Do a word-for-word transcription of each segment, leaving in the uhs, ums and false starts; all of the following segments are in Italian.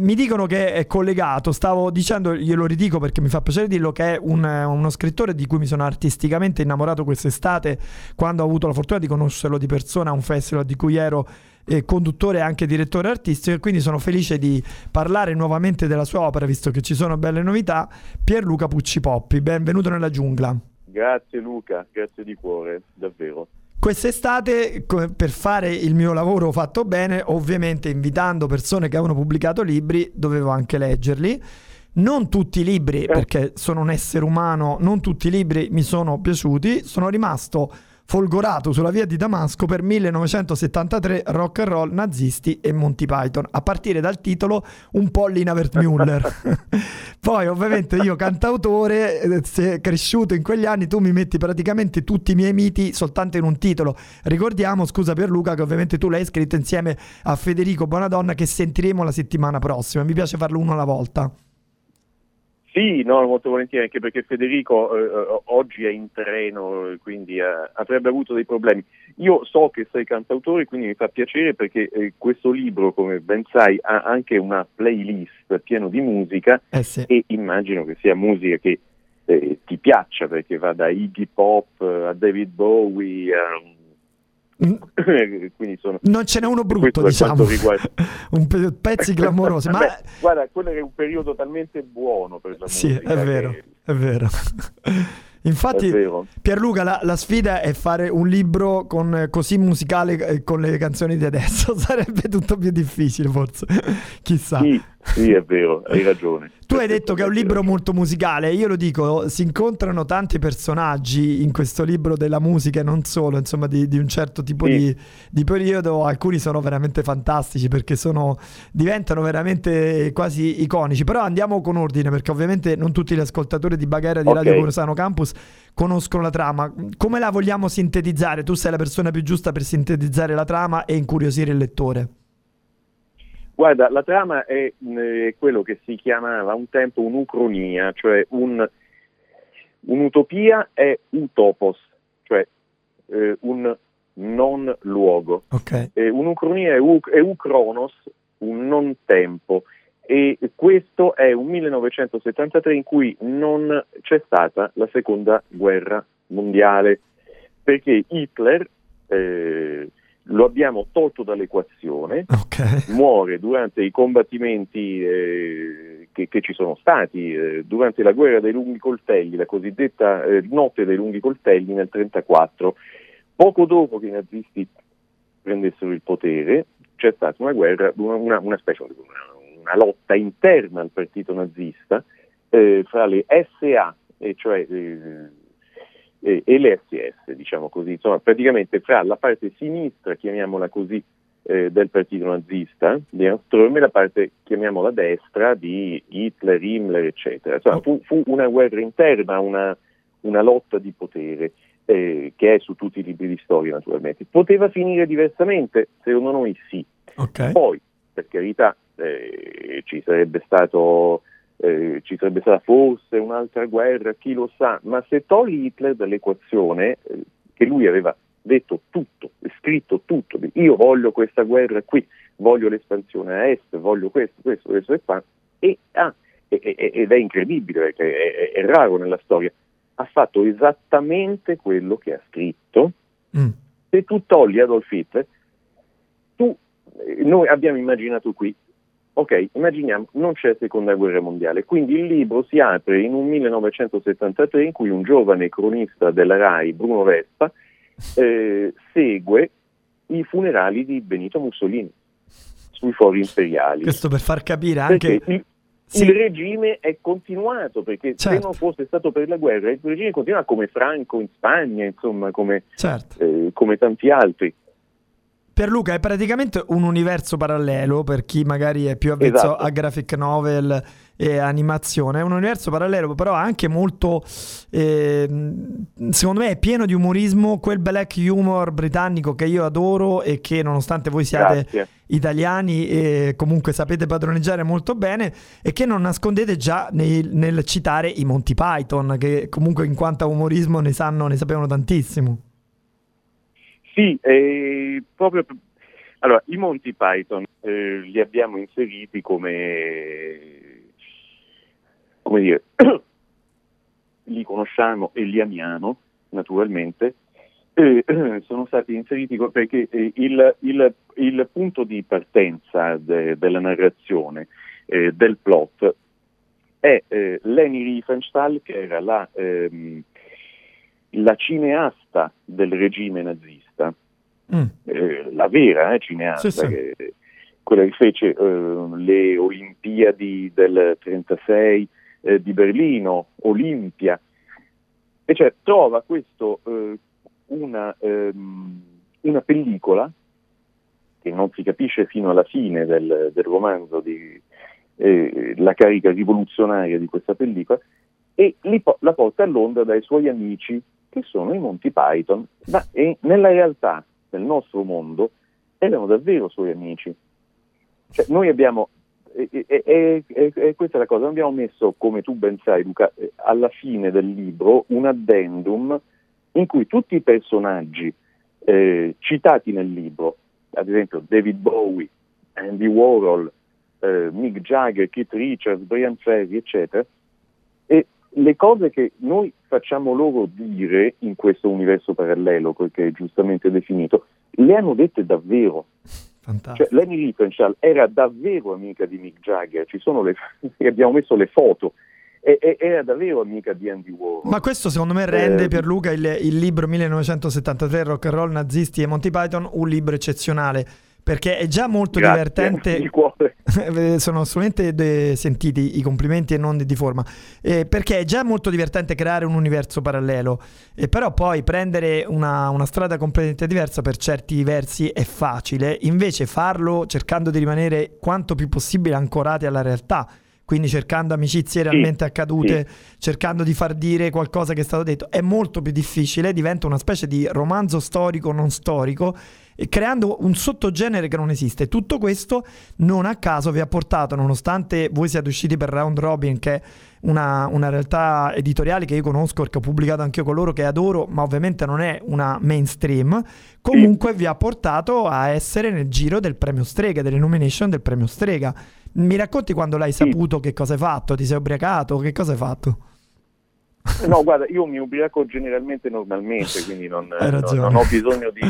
mi dicono che è collegato, stavo dicendo, glielo ridico perché mi fa piacere dirlo, che è un, uno scrittore di cui mi sono artisticamente innamorato quest'estate quando ho avuto la fortuna di conoscerlo di persona a un festival di cui ero eh, conduttore e anche direttore artistico, e quindi sono felice di parlare nuovamente della sua opera visto che ci sono belle novità. Pierluca Pucci Poppi, benvenuto nella giungla. Grazie Luca, grazie di cuore, davvero. Quest'estate, per fare il mio lavoro fatto bene, ovviamente invitando persone che avevano pubblicato libri, dovevo anche leggerli. Non tutti i libri, perché sono un essere umano, non tutti i libri mi sono piaciuti. Sono rimasto folgorato sulla via di Damasco per millenovecentosettantatré, rock and roll, nazisti e Monty Python, a partire dal titolo un po' Lina Wertmüller. Poi ovviamente io cantautore, se cresciuto in quegli anni, tu mi metti praticamente tutti i miei miti soltanto in un titolo. Ricordiamo, scusa Pierluca, che ovviamente tu l'hai scritto insieme a Federico Bonadonna, che sentiremo la settimana prossima. Mi piace farlo uno alla volta. Sì, no, molto volentieri, anche perché Federico eh, oggi è in treno, quindi eh, avrebbe avuto dei problemi. Io so che sei cantautore, quindi mi fa piacere perché eh, questo libro, come ben sai, ha anche una playlist pieno di musica, eh sì. E immagino che sia musica che eh, ti piaccia, perché va da Iggy Pop a David Bowie a... Quindi sono, non ce n'è uno brutto, diciamo. Un pe- pezzi clamorosi. Ma beh, guarda, quello è un periodo talmente buono per la sì, musica. Sì, è vero, che... è vero. Infatti, Pierluca, la, la sfida è fare un libro con, così musicale eh, con le canzoni di adesso. Sarebbe tutto più difficile, forse. Chissà. Sì, sì, è vero, hai ragione. Tu hai detto che è un libro molto musicale. Io lo dico, si incontrano tanti personaggi in questo libro della musica e non solo, insomma, di, di un certo tipo sì. di, di periodo. Alcuni sono veramente fantastici perché sono diventano veramente quasi iconici. Però andiamo con ordine, perché ovviamente non tutti gli ascoltatori di Baghera di okay. Radio Corsano Campus conoscono la trama. Come la vogliamo sintetizzare? Tu sei la persona più giusta per sintetizzare la trama e incuriosire il lettore. Guarda, la trama è eh, quello che si chiamava un tempo un'ucronia, cioè un, un'utopia è utopos, cioè eh, un non luogo. Okay. Eh, un'ucronia è, u- è ucronos, un non tempo. E questo è un millenovecentosettantatré in cui non c'è stata la seconda guerra mondiale, perché Hitler eh, lo abbiamo tolto dall'equazione, okay. muore durante i combattimenti eh, che, che ci sono stati eh, durante la guerra dei lunghi coltelli, la cosiddetta eh, notte dei lunghi coltelli nel trentaquattro. Poco dopo che i nazisti prendessero il potere c'è stata una guerra, una, una, una specie di una, una lotta interna al partito nazista eh, fra le S A, e cioè eh, eh, e le S S, diciamo così, insomma praticamente fra la parte sinistra, chiamiamola così, eh, del partito nazista di Ernst Röhm e la parte, chiamiamola destra, di Hitler, Himmler, eccetera. Insomma, fu, fu una guerra interna, una, una lotta di potere eh, che è su tutti i libri di storia naturalmente. Poteva finire diversamente? Secondo noi sì. Okay. Poi, per carità, eh, ci sarebbe stato eh, ci sarebbe stata forse un'altra guerra, chi lo sa, ma se togli Hitler dall'equazione, eh, che lui aveva detto tutto, scritto tutto, io voglio questa guerra qui, voglio l'espansione a est, voglio questo, questo, questo e qua, e, ah, e, e, ed è incredibile perché è, è, è raro nella storia, ha fatto esattamente quello che ha scritto. Mm. Se tu togli Adolf Hitler, tu, noi abbiamo immaginato qui, ok, immaginiamo, non c'è seconda guerra mondiale, quindi il libro si apre in un millenovecentosettantatré in cui un giovane cronista della RAI, Bruno Vespa, eh, segue i funerali di Benito Mussolini sui fori imperiali. Questo per far capire anche... Perché il, sì. il regime è continuato, perché certo. se non fosse stato per la guerra, il regime continua come Franco in Spagna, insomma, come, certo. eh, come tanti altri. Pierluca è praticamente un universo parallelo, per chi magari è più avvezzo esatto. a graphic novel e animazione, è un universo parallelo però anche molto eh, secondo me è pieno di umorismo, quel black humor britannico che io adoro e che nonostante voi siate Grazie. italiani e comunque sapete padroneggiare molto bene, e che non nascondete già nel, nel citare i Monty Python, che comunque in quanto a umorismo ne sanno, ne sapevano tantissimo. Sì, eh, proprio Allora, i Monty Python eh, li abbiamo inseriti come, come dire, li conosciamo e li amiamo, naturalmente. Eh, sono stati inseriti perché eh, il, il, il punto di partenza de, della narrazione, eh, del plot, è eh, Leni Riefenstahl, che era la, ehm, la cineasta del regime nazista. Mm. Eh, la vera eh, cineasta, sì, sì. Che, quella che fece eh, le Olimpiadi del trentasei eh, di Berlino, Olimpia, e cioè trova questo eh, una, ehm, una pellicola che non si capisce fino alla fine del, del romanzo di eh, la carica rivoluzionaria di questa pellicola, e li po- la porta a Londra dai suoi amici, che sono i Monty Python, ma e nella realtà nel nostro mondo erano davvero suoi amici. Cioè, noi abbiamo, e, e, e, e, e questa è la cosa, abbiamo messo, come tu ben sai Luca, alla fine del libro un addendum in cui tutti i personaggi eh, citati nel libro, ad esempio David Bowie, Andy Warhol, eh, Mick Jagger, Keith Richards, Brian Ferry, eccetera, e le cose che noi facciamo loro dire in questo universo parallelo, che è giustamente definito, le hanno dette davvero. Fantastico. Cioè, Leni Riefenstahl era davvero amica di Mick Jagger, ci sono le abbiamo messo le foto, e, e era davvero amica di Andy Warhol. Ma questo secondo me rende eh, per Luca il, il libro millenovecentosettantatré, Rock and Roll, Nazisti e Monty Python, un libro eccezionale, perché è già molto Grazie, divertente. Il cuore. Sono assolutamente de- sentiti i complimenti e non di, di forma, eh, perché è già molto divertente creare un universo parallelo, e però poi prendere una, una strada completamente diversa per certi versi è facile, invece farlo cercando di rimanere quanto più possibile ancorati alla realtà, quindi cercando amicizie realmente sì, accadute, sì. cercando di far dire qualcosa che è stato detto, è molto più difficile, diventa una specie di romanzo storico non storico, e creando un sottogenere che non esiste. Tutto questo non a caso vi ha portato, nonostante voi siate usciti per Round Robin, che è una, una realtà editoriale che io conosco perché ho pubblicato anche io con loro, che adoro, ma ovviamente non è una mainstream, comunque sì. vi ha portato a essere nel giro del premio Strega, delle nomination del premio Strega. Mi racconti quando l'hai sì. saputo, che cosa hai fatto? Ti sei ubriacato? Che cosa hai fatto? No, guarda, io mi ubriaco generalmente normalmente, quindi non, non, non ho bisogno di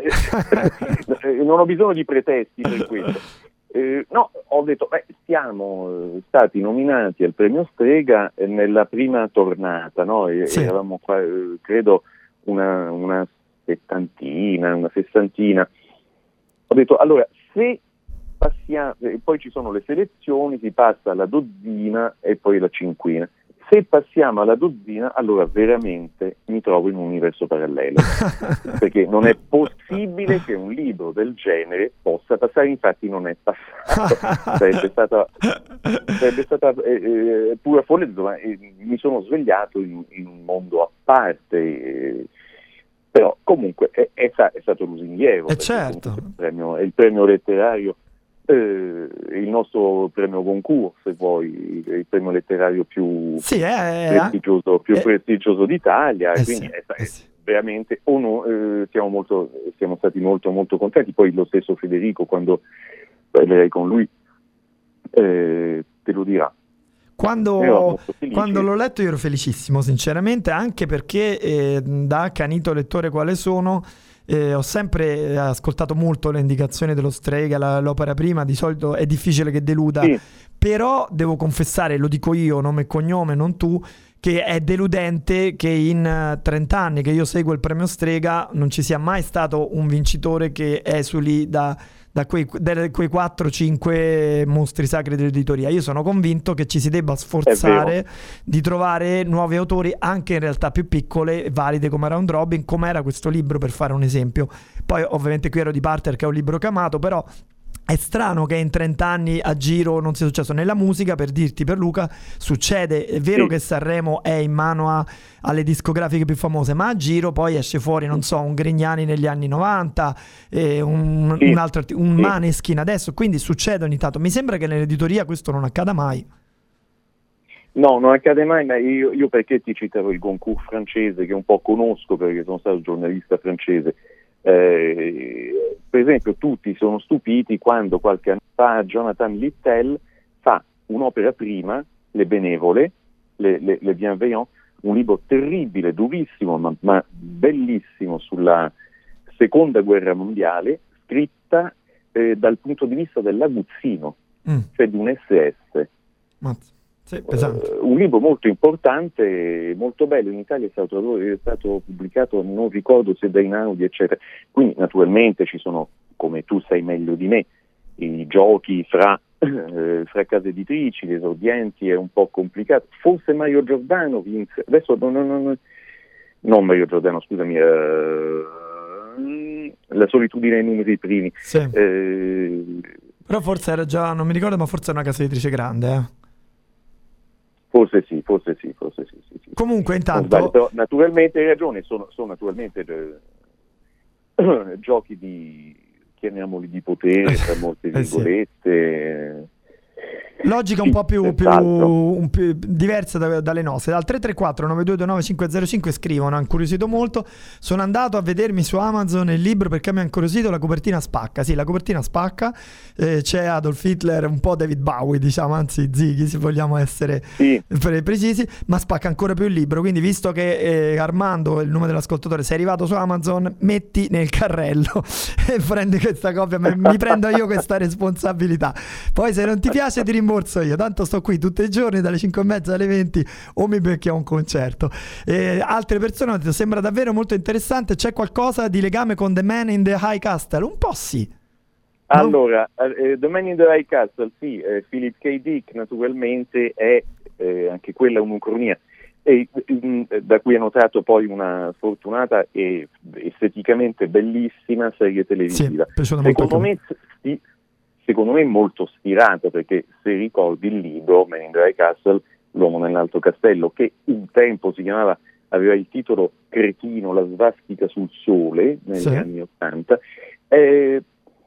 non ho bisogno di pretesti per questo. Eh, no, ho detto, beh, siamo stati nominati al premio Strega nella prima tornata, no? E, sì. Eravamo qua, credo, una, una settantina, una sessantina. Ho detto, allora, se passiamo, poi ci sono le selezioni, si passa alla dozzina e poi la cinquina. Se passiamo alla dozzina, allora veramente mi trovo in un universo parallelo, perché non è possibile che un libro del genere possa passare, infatti non è passato, sarebbe stata, sarebbe stata eh, eh, pura follia, insomma, eh, mi sono svegliato in, in un mondo a parte, eh, però comunque è, è, è stato lusinghiero, eh certo. il premio, è il premio letterario. Eh, il nostro premio Goncourt, se vuoi, il premio letterario più sì, è, prestigioso, più è, prestigioso d'Italia, eh quindi sì, è, eh sì. veramente ono, eh, siamo, molto, siamo stati molto molto contenti. Poi lo stesso Federico, quando parlerei con lui, eh, te lo dirà. Quando, quando l'ho letto io ero felicissimo, sinceramente, anche perché eh, da accanito lettore quale sono, Eh, ho sempre ascoltato molto le indicazioni dello Strega, la, l'opera prima, di solito è difficile che deluda, sì. Però devo confessare, lo dico io, nome e cognome, non tu, che è deludente che in trenta anni che io seguo il premio Strega non ci sia mai stato un vincitore che esuli da, da quei, da quei quattro cinque mostri sacri dell'editoria. Io sono convinto che ci si debba sforzare di trovare nuovi autori anche in realtà più piccole, valide come Round Robin, come era questo libro, per fare un esempio. Poi ovviamente qui ero di parte perché è un libro che ho amato, però è strano che in trenta anni a giro non sia successo. Nella musica, per dirti, per Luca, succede, è vero sì. che Sanremo è in mano a, alle discografiche più famose, ma a giro poi esce fuori, non so, un Grignani negli anni novanta, eh, un, sì. un altro, un sì. Maneskin adesso, quindi succede ogni tanto. Mi sembra che nell'editoria questo non accada mai. No, non accade mai, ma io, io perché ti citavo il Goncourt francese, che un po' conosco perché sono stato giornalista francese. Eh, per esempio, tutti sono stupiti quando qualche anno fa Jonathan Littell fa un'opera prima, Le Benevole, Le, le, le Bienveillants, un libro terribile, durissimo, ma, ma bellissimo sulla seconda guerra mondiale, scritta eh, dal punto di vista dell'aguzzino, mm. cioè di un S S. Mazza. Sì, pesante. Uh, un libro molto importante, molto bello. In Italia è stato, è stato pubblicato, non ricordo se da Einaudi, eccetera. Quindi naturalmente ci sono, come tu sai meglio di me, i giochi fra, eh, fra case editrici, le esordienti, è un po' complicato. Forse Mario Giordano vinse, adesso non, non, non, non Mario Giordano, scusami, eh, La solitudine ai numeri primi. Sì. Eh, Però forse era già, non mi ricordo, ma forse è una casa editrice grande, eh. Forse sì, forse sì, forse sì. sì, sì. Comunque intanto... Sbaglio, però, naturalmente hai ragione, sono, sono naturalmente eh, giochi di, chiamiamoli di potere, tra molte virgolette... Eh sì. Logica un sì, po' più, più, un più diversa da, dalle nostre. Al tre tre quattro nove due due nove cinque zero cinque scrivono: ha incuriosito molto, sono andato a vedermi su Amazon il libro perché mi ha incuriosito, la copertina spacca. Sì, la copertina spacca, eh, c'è Adolf Hitler, un po' David Bowie, diciamo, anzi Ziggy, se vogliamo essere sì. precisi, ma spacca ancora più il libro. Quindi, visto che eh, Armando, il nome dell'ascoltatore, sei arrivato su Amazon, metti nel carrello e prendi questa copia, mi prendo io questa responsabilità. Poi se non ti piace ti rimborso io, tanto sto qui tutti i giorni dalle cinque e mezza alle venti o mi becchi a un concerto. Eh, altre persone hanno detto sembra davvero molto interessante, c'è qualcosa di legame con The Man in the High Castle? Un po' sì. Allora, eh, The Man in the High Castle, sì, eh, Philip K. Dick naturalmente è eh, anche quella un'ucronia, e, mh, da cui hanno tratto poi una fortunata e esteticamente bellissima serie televisiva. Sì, secondo me sì, secondo me molto ispirata, perché se ricordi il libro Man in the High Castle, L'uomo nell'alto castello, che un tempo si chiamava, aveva il titolo cretino, La svastica sul sole, negli sì. anni Ottanta, eh,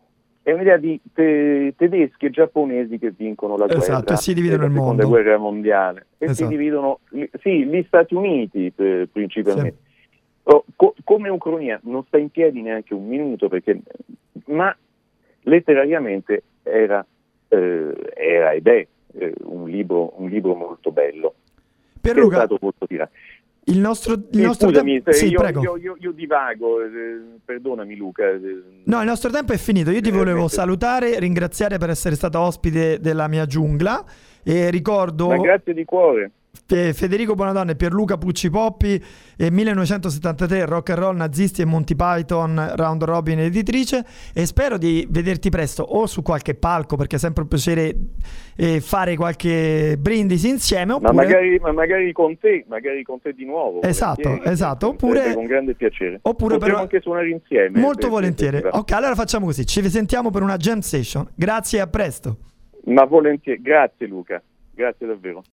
è un'idea di te- tedeschi e giapponesi che vincono la guerra, esatto, e si dividono il mondo, la seconda guerra mondiale, e esatto. si dividono, sì, gli Stati Uniti eh, principalmente. Sì. Oh, co- come ucronia non sta in piedi neanche un minuto, perché, ma letterariamente era, eh, era ed è eh, un libro un libro molto bello. Per Luca, è stato molto tirato. Il nostro, il sì, nostro scusami, tempo... sì, io, prego. Io, io, io divago, eh, perdonami Luca. Eh, no, il nostro tempo è finito. Io ti volevo eh, salutare, ringraziare per essere stato ospite della mia giungla e ricordo... Ma grazie di cuore. Federico Bonadonna e Pierluca Pucci Poppi e millenovecentosettantatré Rock and Roll, Nazisti e Monty Python, Round Robin editrice, e spero di vederti presto o su qualche palco, perché è sempre un piacere eh, fare qualche brindisi insieme, oppure... ma, magari, ma magari con te magari con te di nuovo, esatto, volentieri. esatto, oppure con grande piacere, oppure potremmo però... anche suonare insieme, molto per, volentieri per, per, ok, allora facciamo così, ci sentiamo per una jam session. Grazie e a presto. Ma volentieri, grazie Luca, grazie davvero.